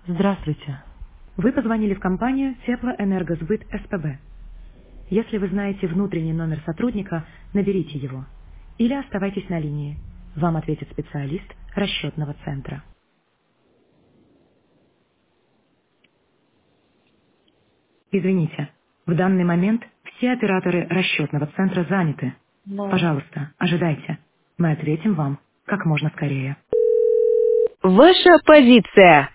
Здравствуйте. Вы позвонили в компанию Теплоэнергосбыт СПБ. Если вы знаете внутренний номер сотрудника, наберите его. Или оставайтесь на линии. Вам ответит специалист расчетного центра. Извините, в данный момент все операторы расчетного центра заняты. Да. Пожалуйста, ожидайте. Мы ответим вам как можно скорее. Ваша позиция.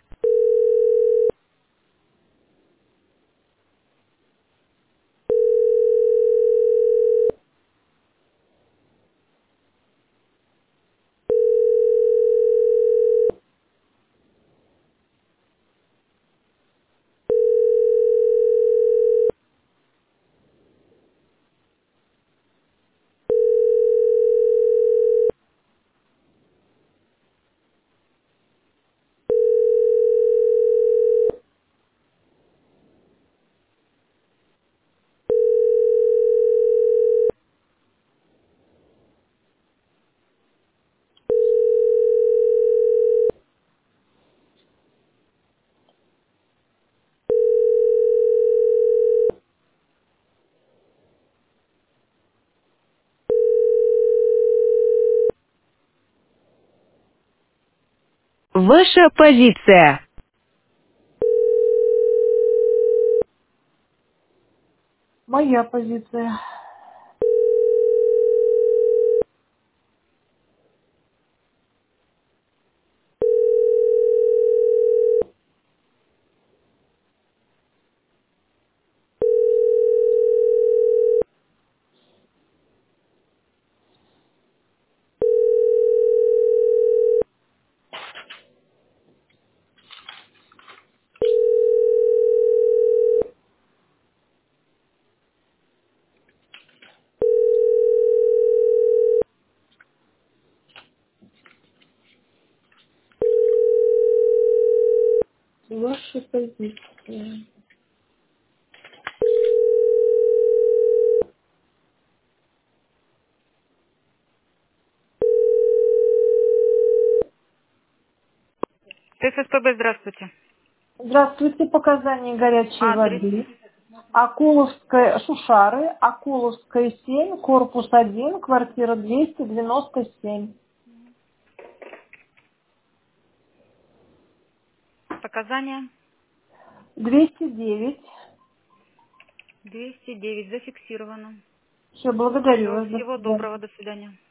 Ваша позиция. Моя позиция. Ваша позиция. ТССПБ, здравствуйте. Здравствуйте, показания горячей Адрес, воды. Акуловская, Шушары, Акуловская 7, корпус 1, квартира 297. показания 209. 209, зафиксировано. Все, благодарю Все, вас. До всего свидания. доброго, до свидания.